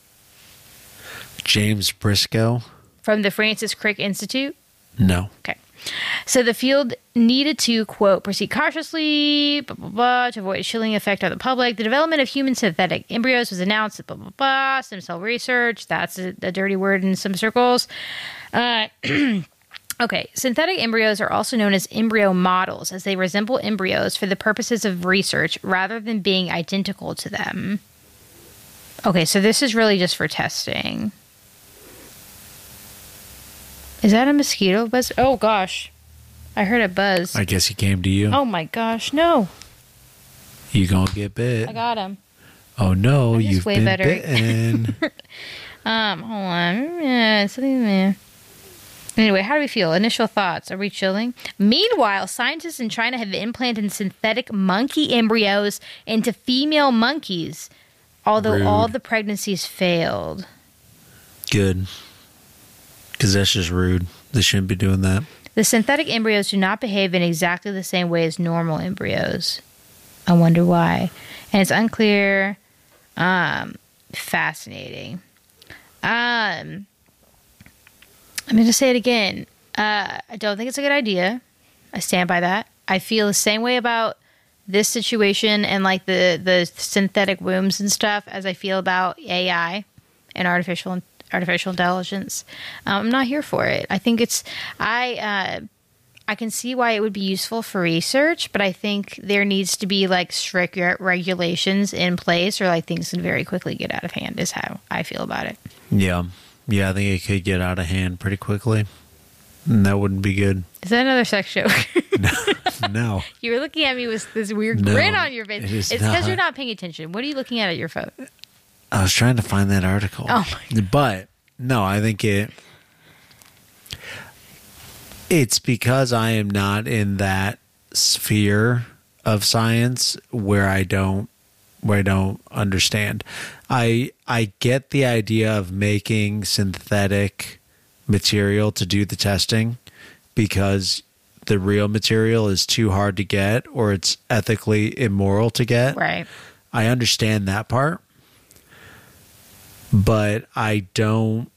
James Briscoe? From the Francis Crick Institute? No. Okay. So the field needed to, quote, proceed cautiously, blah, blah, blah, to avoid a chilling effect on the public. The development of human synthetic embryos was announced, blah, blah, blah, stem cell research. That's a, a dirty word in some circles. Uh, okay. Synthetic embryos are also known as embryo models, as they resemble embryos for the purposes of research rather than being identical to them. Okay, so this is really just for testing. Is that a mosquito buzz? Oh, gosh. I heard it buzz. I guess he came to you. Oh, my gosh. No. You gonna get bit. I got him. Oh, no. I'm just You've way been better. bitten. Um, hold on. Yeah, something there. Anyway, how do we feel? Initial thoughts. Are we chilling? Meanwhile, scientists in China have implanted synthetic monkey embryos into female monkeys, although Rude. all the pregnancies failed. Good. Because that's just rude. They shouldn't be doing that. The synthetic embryos do not behave in exactly the same way as normal embryos. I wonder why. And it's unclear. Um, fascinating. Um, I'm going to say it again. Uh, I don't think it's a good idea. I stand by that. I feel the same way about this situation and like the, the synthetic wombs and stuff as I feel about A I and artificial artificial intelligence. Um, I'm not here for it. I think it's I uh, I can see why it would be useful for research, but I think there needs to be like strict re- regulations in place, or like things can very quickly get out of hand. Is how I feel about it. Yeah. Yeah, I think it could get out of hand pretty quickly. And that wouldn't be good. Is that another sex joke? No. You were looking at me with this weird No, grin on your face. it is It's because not. you're not paying attention. What are you looking at at your phone? I was trying to find that article. Oh, my But, no, I think it... It's because I am not in that sphere of science where I don't where I don't understand. I I get the idea of making synthetic material to do the testing because the real material is too hard to get or it's ethically immoral to get. Right. I understand that part. But I don't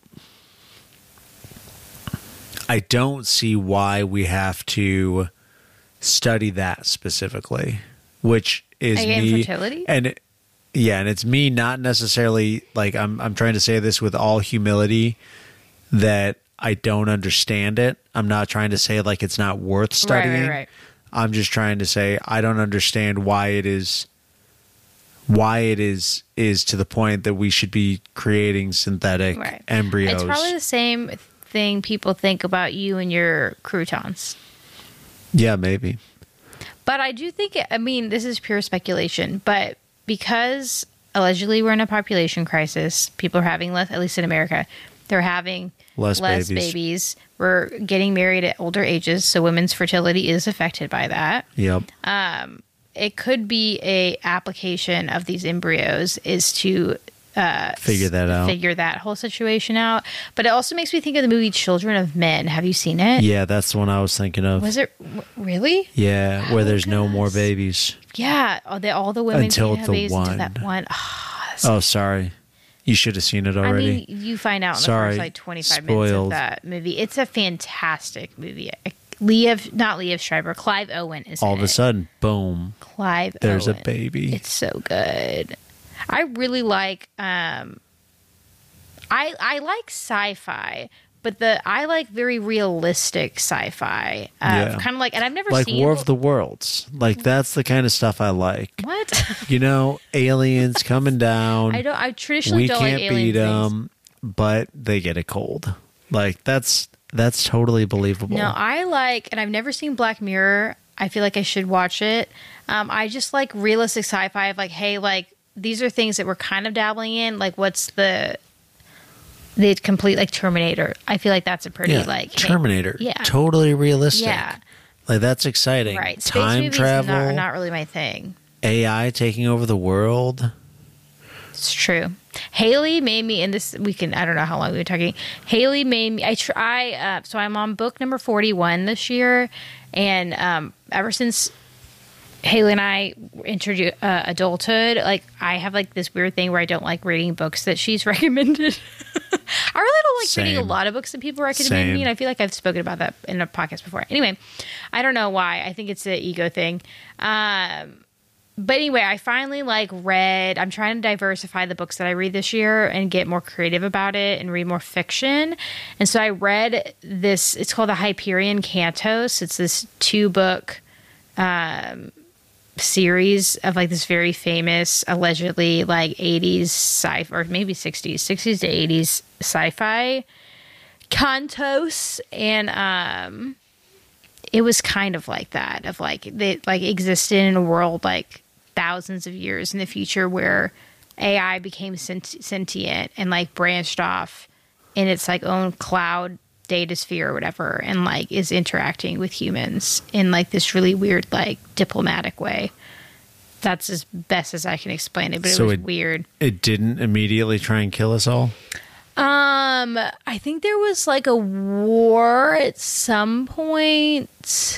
I don't see why we have to study that specifically, which is Like me infertility? and it, yeah, and it's me not necessarily like I'm I'm trying to say this with all humility that I don't understand it. I'm not trying to say like it's not worth studying. Right, right, right. I'm just trying to say I don't understand why it is why it is is to the point that we should be creating synthetic Right. embryos. It's probably the same thing people think about you and your croutons. Yeah, maybe. But I do think, it, I mean, this is pure speculation, but because allegedly we're in a population crisis, people are having less, at least in America, they're having Less less, babies. babies. We're getting married at older ages, so women's fertility is affected by that. Yep. It could be a application of these embryos is to uh, Figure that out. Figure that whole situation out. But it also makes me think of the movie Children of Men. Have you seen it? Yeah, that's the one I was thinking of. Was it w- really? Yeah, where there's no more goodness. babies. Yeah. All the, all the women Until can't have the babies until one. that one. Ah, Oh, sorry. You should have seen it I already. mean, you find out in the Sorry. first like twenty-five minutes of Spoiled. that movie. It's a fantastic movie. Liev, not Liev Schreiber, Clive Owen is All in of a it. sudden, boom, Clive there's Owen. a baby. It's so good. I really like um I I like sci-fi, but the I like very realistic sci-fi. Uh, Yeah. Kind of like, and I've never Like seen War of the Worlds. Like that's the kind of stuff I like. what? You know, aliens coming down. I don't. I traditionally we don't can't like alien beat things. them, but they get it cold. Like that's that's totally believable. No, I like, and I've never seen Black Mirror. I feel like I should watch it. Um, I just like realistic sci-fi of like, hey, like these are things that we're kind of dabbling in. Like, what's the the complete like Terminator? I feel like that's a pretty yeah, like hey- Terminator. yeah, Totally realistic. yeah, Like that's exciting. right. Space Time movies travel, are not, not really my thing. A I taking over the world. It's true. Haley made me, and this we can. I don't know how long we were talking. Haley made me. I try. Uh, so I'm on book number forty-one this year, and um, ever since Haley and I introduced uh, adulthood, like I have like this weird thing where I don't like reading books that she's recommended. I really don't like reading a Same. lot of books that people recommend Same. me, and I feel like I've spoken about that in a podcast before. Anyway, I don't know why. I think it's an ego thing. Um, But anyway, I finally like read, I'm trying to diversify the books that I read this year and get more creative about it and read more fiction. And so I read this, it's called the Hyperion Cantos. It's this two book um, series of like this very famous, allegedly like eighties sci or maybe sixties, sixties to eighties sci-fi cantos. And, um, it was kind of like that of like they like existed in a world like thousands of years in the future where A I became sent- sentient and like branched off in its like own cloud data sphere or whatever and like is interacting with humans in like this really weird like diplomatic way. That's as best as I can explain it, but So it was it- weird. It didn't immediately try and kill us all. Um, I think there was like a war at some point,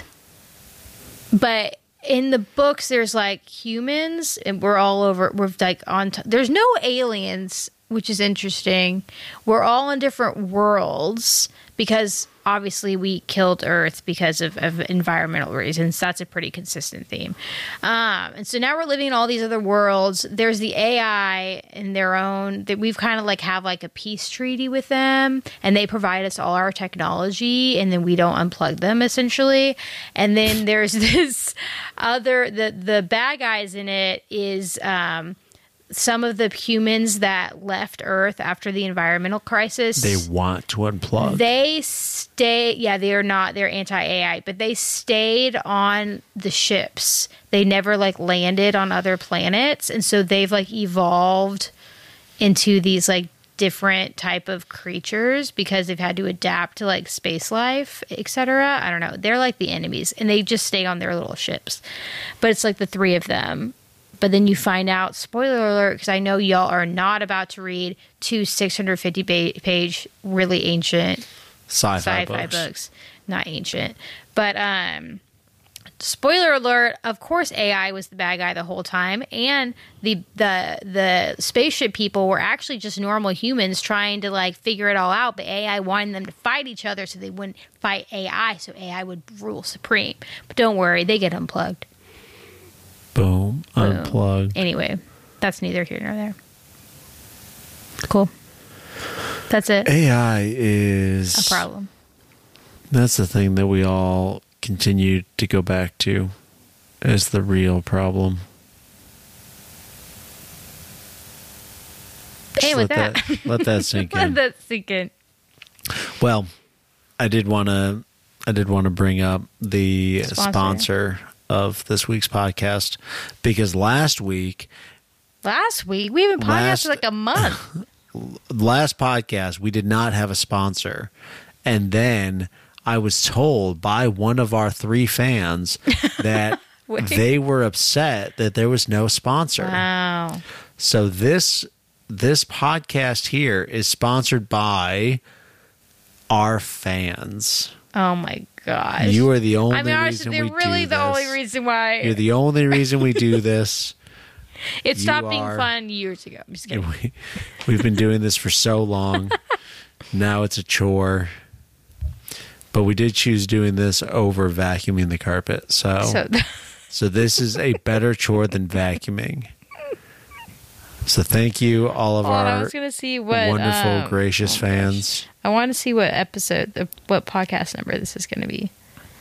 but in the books, there's like humans, and we're all over. We're like on. T- there's no aliens, which is interesting. We're all in different worlds because obviously we killed Earth because of, of environmental reasons. That's a pretty consistent theme. Um, and so now we're living in all these other worlds. There's the A I in their own that we've kind of like have like a peace treaty with them, and they provide us all our technology, and then we don't unplug them essentially. And then there's this other the the bad guys in it is um, some of the humans that left Earth after the environmental crisis. They want to unplug. They stay, yeah, they are not, they're anti-A I, but they stayed on the ships. They never like landed on other planets. And so they've like evolved into these like different type of creatures because they've had to adapt to like space life, et cetera. I don't know. They're like the enemies and they just stay on their little ships. But it's like the three of them. But then you find out, spoiler alert, because I know y'all are not about to read two six hundred fifty ba- page, really ancient Sci-fi, sci-fi books. books. Not ancient. But um, spoiler alert, of course A I was the bad guy the whole time, and the the the spaceship people were actually just normal humans trying to like figure it all out, but A I wanted them to fight each other so they wouldn't fight A I, so A I would rule supreme. But don't worry, they get unplugged. Boom. Boom. Unplugged. Anyway, that's neither here nor there. Cool. That's it. A I is A problem. That's the thing that we all continue to go back to as the real problem. Hey, Just with let that, let that sink let in. that sink in. Well, I did want to I did want to bring up the Sponsor. sponsor of this week's podcast, because last week, Last week we haven't podcasted Last- for like a month. last podcast, we did not have a sponsor, and then I was told by one of our three fans that Wait. they were upset that there was no sponsor. Wow. So this this podcast here is sponsored by our fans. Oh my gosh. You are the only I mean, honestly, reason they're we really do the this. only reason why You're the only reason we do this. it stopped you being are- fun years ago. I'm just kidding. We, we've been doing this for so long. Now it's a chore. But we did choose doing this over vacuuming the carpet. So, so, So this is a better chore than vacuuming. So thank you, all of Hold on, I our was gonna see what wonderful, um, gracious oh gosh. fans. I want to see what episode, the, what podcast number this is going to be.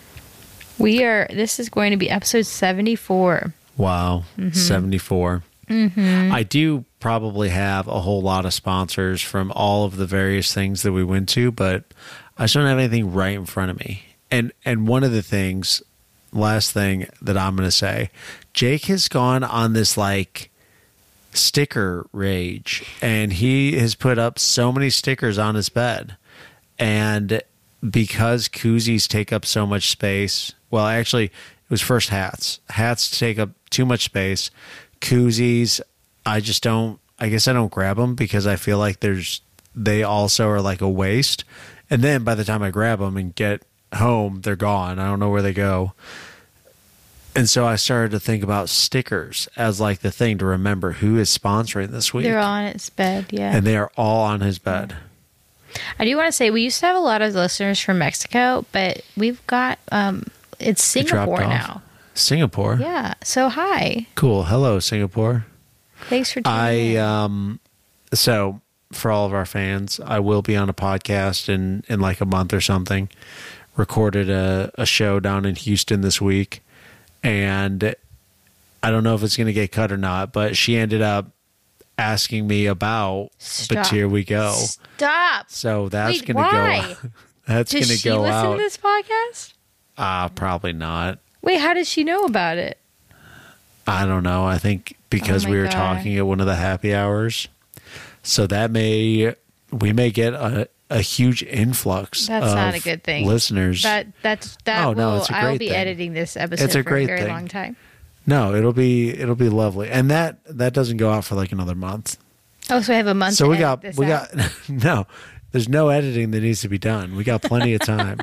We are. This is going to be episode seventy-four. Wow, Mm-hmm. seventy-four. Mm-hmm. I do probably have a whole lot of sponsors from all of the various things that we went to, but I just don't have anything right in front of me. And and one of the things, last thing that I'm going to say, Jake has gone on this like sticker rage, and he has put up so many stickers on his bed. And because koozies take up so much space, well, actually, it was first hats. Hats take up too much space. Koozies, I just don't, I guess I don't grab them because I feel like there's, they also are like a waste. And then by the time I grab them and get home, they're gone. I don't know where they go. And so I started to think about stickers as like the thing to remember who is sponsoring this week. They're on its bed, yeah. And they are all on his bed. I do want to say we used to have a lot of listeners from Mexico, but we've got um, it's It dropped Singapore off. now. Singapore. Yeah. So hi, Cool. Hello, Singapore. thanks for tuning I in. um so for all of our fans, I will be on a podcast in in like a month or something. Recorded a, a show down in Houston this week, and I don't know if it's going to get cut or not, but she ended up asking me about Stop. But Here We Go. Stop. So that's Wait, going to why? go that's going Does to she go listen out. to this podcast? Uh probably not. Wait, how does she know about it? I don't know. I think because Oh my we were God. talking at one of the happy hours. So that may, we may get a, a huge influx That's of not a good thing. listeners. That that's that Oh, will no, it's a I'll great be thing. editing this episode It's a for great a very thing. long time. no, it'll be, it'll be lovely. And that, that doesn't go out for like another month. Oh, so I have a month. So to we edit got, this we out. got, no, there's no editing that needs to be done. We got plenty of time.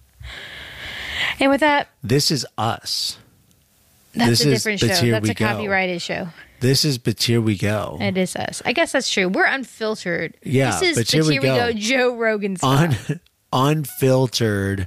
And with that, This is us. that's This a is different But show. Here That's We a Go. copyrighted show. This is But Here We Go. It is us. I guess that's true. We're unfiltered. Yeah, this is but here we go. Joe Rogan style. Un, unfiltered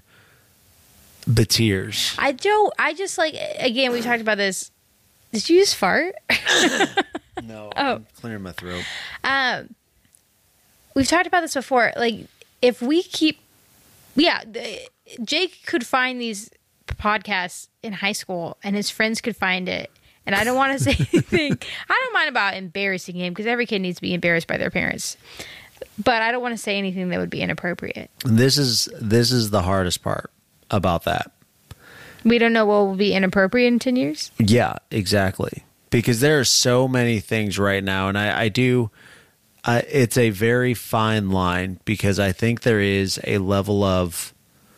Batiers. I Joe. I just like again. We talked about this. Did you just fart? No, Oh. I'm clearing my throat. Um, we've talked about this before. Like, if we keep, yeah, the, Jake could find these podcasts in high school, and his friends could find it. And I don't want to say anything. I don't mind about embarrassing him because every kid needs to be embarrassed by their parents. But I don't want to say anything that would be inappropriate. This is this is the hardest part about that. We don't know what will be inappropriate in ten years. Yeah, exactly. Because there are so many things right now, and I, I do. I, it's a very fine line because I think there is a level of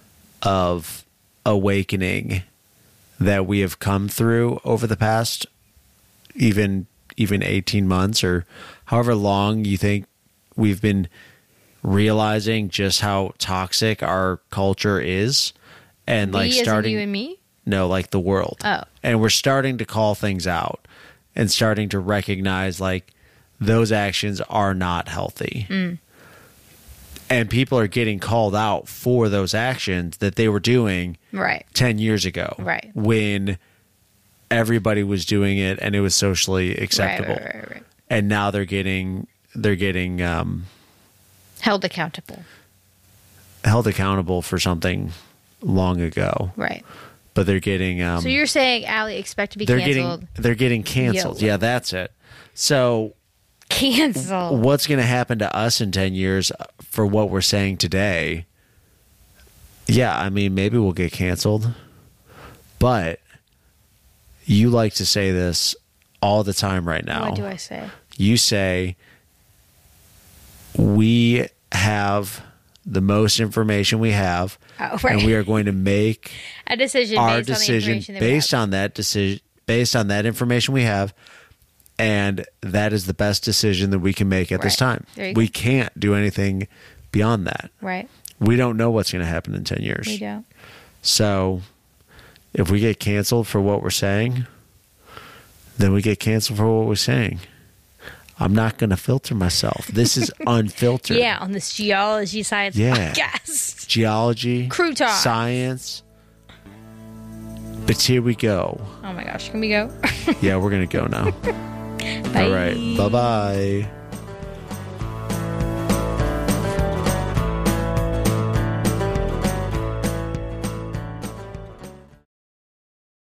of awakening that we have come through over the past even even eighteen months or however long you think we've been realizing just how toxic our culture is. and We like as in starting you and me? no, like the world. Oh. And we're starting to call things out and starting to recognize like those actions are not healthy. Mm. And people are getting called out for those actions that they were doing Right. ten years ago. Right. When everybody was doing it and it was socially acceptable. Right, right, right, right. And now they're getting they're getting um, Held accountable. held accountable for something long ago. Right. But they're getting um, So you're saying, Allie, expect to be they're canceled? getting they're getting canceled. Yo. Yeah, that's it. So Canceled. what's going to happen to us in ten years for what we're saying today? Yeah, I mean, maybe we'll get canceled. But you like to say this all the time right now. What do I say? You say, we have the most information we have, Oh, right. and we are going to make A decision our based decision on the information that we based have. on that decision, based on that information we have, and that is the best decision that we can make at this Right. time. There you We go. can't do anything beyond that. Right. We don't know what's going to happen in ten years. We don't. So if we get canceled for what we're saying, then we get canceled for what we're saying. I'm not going to filter myself. This is unfiltered. Yeah, on this geology science Yeah. podcast. Geology, Crew talk. science. But here we go. Oh my gosh, can we go? Yeah, we're going to go now. Bye. All right. Bye-bye.